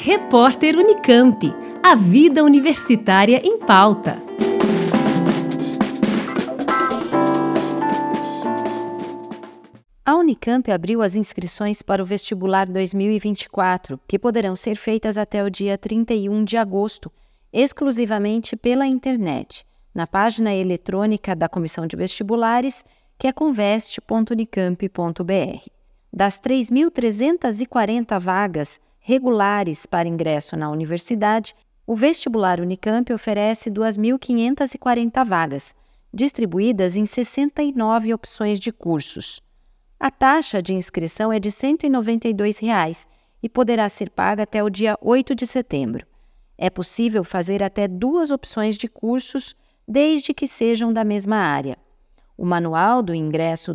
Repórter Unicamp. A vida universitária em pauta. A Unicamp abriu as inscrições para o vestibular 2024, que poderão ser feitas até o dia 31 de agosto, exclusivamente pela internet, na página eletrônica da Comissão de Vestibulares, que é conveste.unicamp.br. Das 3.340 vagas regulares para ingresso na universidade, o vestibular Unicamp oferece 2.540 vagas, distribuídas em 69 opções de cursos. A taxa de inscrição é de R$ 192 e poderá ser paga até o dia 8 de setembro. É possível fazer até 2 opções de cursos, desde que sejam da mesma área. O Manual do Ingresso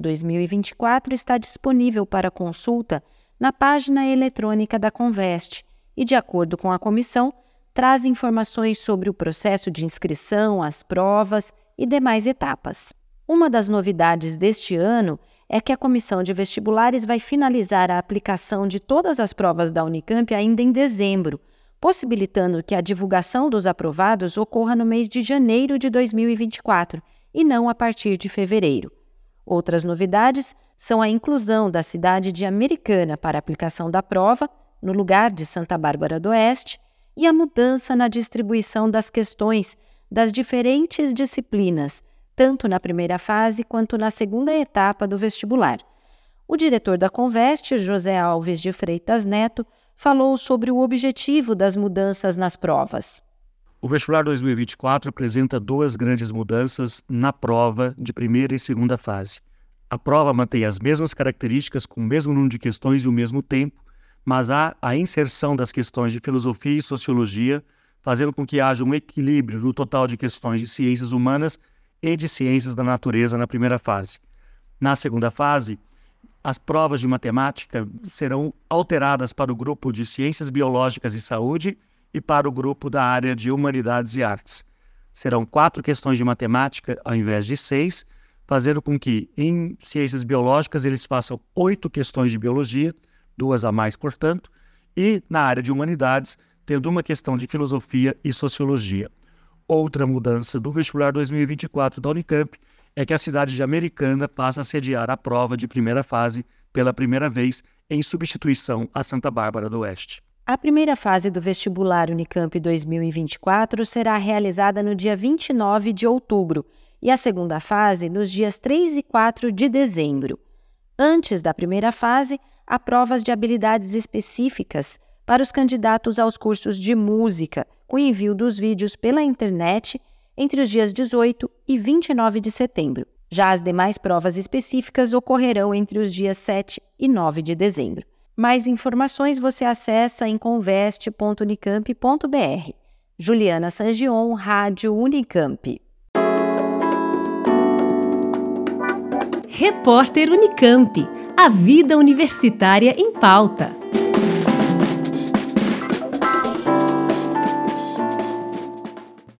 2024 está disponível para consulta na página eletrônica da Conveste e, de acordo com a comissão, traz informações sobre o processo de inscrição, as provas e demais etapas. Uma das novidades deste ano é que a Comissão de Vestibulares vai finalizar a aplicação de todas as provas da Unicamp ainda em dezembro, possibilitando que a divulgação dos aprovados ocorra no mês de janeiro de 2024 e não a partir de fevereiro. Outras novidades são a inclusão da cidade de Americana para a aplicação da prova, no lugar de Santa Bárbara do Oeste, e a mudança na distribuição das questões das diferentes disciplinas, tanto na primeira fase quanto na segunda etapa do vestibular. O diretor da Conveste, José Alves de Freitas Neto, falou sobre o objetivo das mudanças nas provas. O vestibular 2024 apresenta 2 grandes mudanças na prova de primeira e segunda fase. A prova mantém as mesmas características, com o mesmo número de questões e o mesmo tempo, mas há a inserção das questões de filosofia e sociologia, fazendo com que haja um equilíbrio no total de questões de ciências humanas e de ciências da natureza na primeira fase. Na segunda fase, as provas de matemática serão alteradas para o grupo de ciências biológicas e saúde e para o grupo da área de humanidades e artes. Serão 4 questões de matemática ao invés de 6, fazendo com que em ciências biológicas eles façam 8 questões de biologia, 2 a mais, portanto, e na área de humanidades, tendo uma questão de filosofia e sociologia. Outra mudança do vestibular 2024 da Unicamp é que a cidade de Americana passa a sediar a prova de primeira fase pela primeira vez, em substituição a Santa Bárbara do Oeste. A primeira fase do vestibular Unicamp 2024 será realizada no dia 29 de outubro e a segunda fase nos dias 3 e 4 de dezembro. Antes da primeira fase, há provas de habilidades específicas para os candidatos aos cursos de música, com envio dos vídeos pela internet entre os dias 18 e 29 de setembro. Já as demais provas específicas ocorrerão entre os dias 7 e 9 de dezembro. Mais informações você acessa em conveste.unicamp.br. Juliana Sangion, Rádio Unicamp. Repórter Unicamp. A vida universitária em pauta.